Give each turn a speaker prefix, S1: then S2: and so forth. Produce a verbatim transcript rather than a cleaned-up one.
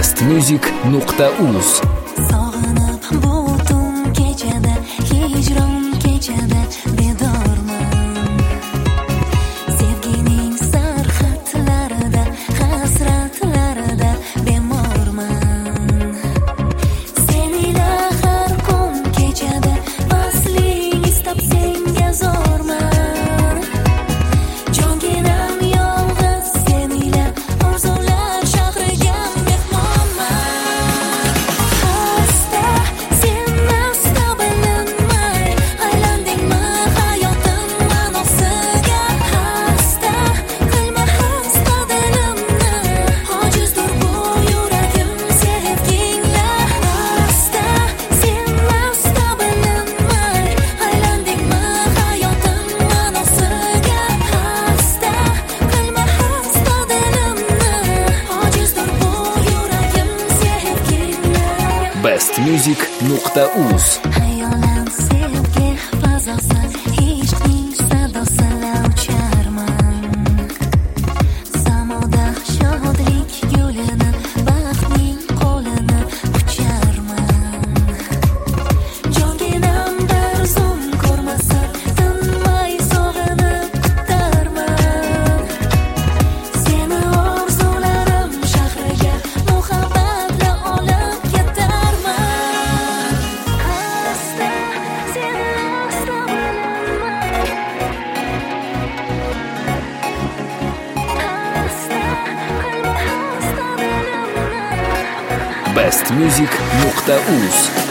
S1: best music nuqta uz.
S2: Sog'inib butun kechada, hijron kechada bedorman. Sevgining sarxatlarida, hasratlarida bemorman. Seni har kun kechada pasling istab senga zorman. Jonginam yolg'iz senila orzular shahriga mehmonman. Hasta sen asta bilinmay aylandingmi hayotim ma'nosiga. Hasta qilma hasta dilimni, ojizdir bu yuragim sevgingla. Hasta sen asta bilinmay aylandingmi hayotim ma'nosiga. Hasta qilma hasta dilimni, ojizdir bu yuragim sevgingla.
S1: best music nuqta uz.
S2: Hayolan sevgi fazosi, ishqning sadosila ucharman. Samoda shodlik gulini, baxtning qo'lini qucharman. Jonginam bir zum ko'rmasa, tinmay sog'inib kutarman. Seni orzularim shahriga muhabbatla olib ketarman. Hasta sen asta bilinmay, hasta qilma hasta dilimni.
S1: best music nuqta uz.